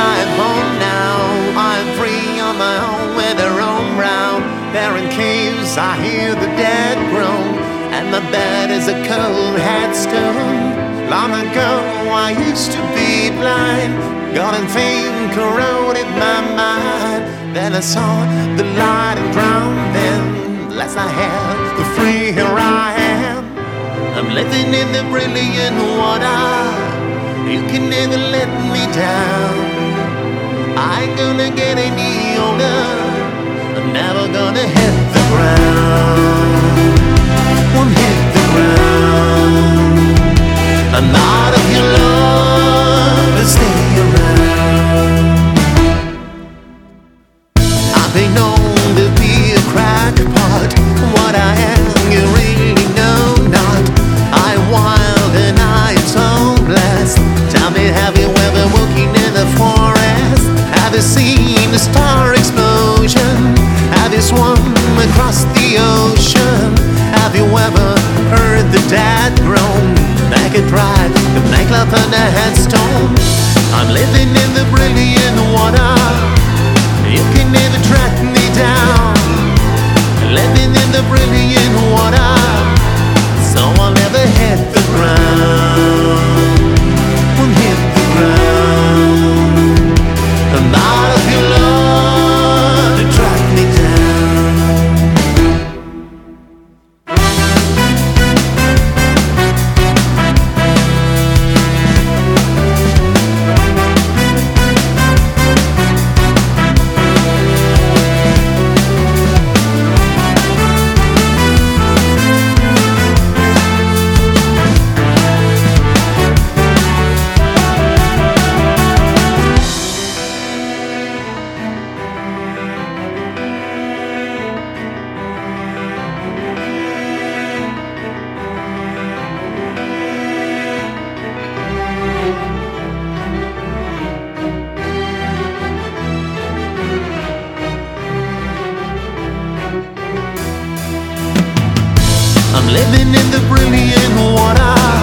I'm home now. I'm free on my own with a roam round. There in caves I hear the dead groan, and my bed is a cold headstone. Long ago I used to be blind. God and fame corroded my mind. Then I saw the light and drowned. Then last I had the free, here I am. I'm living in the brilliant water. You can never let me down. I ain't gonna get any older. I'm never gonna hit the ground. Won't hit the ground. I'm out of your love, but stay around. I've been known to be a crackpot. What I am, you really know not. I'm wild and I'm so blessed. Tell me, have you ever walking in the forest? Have you seen a star explosion? Have you swum across the ocean? Have you ever heard the dead groan? Naked pride, the nightclub and a headstone. I'm living in the brilliant water. You can never track me down. Living in the brilliant water, so I'll never hit the ground. Won't hit the ground. I'm out of your love to track me down. I'm living in the brilliant water.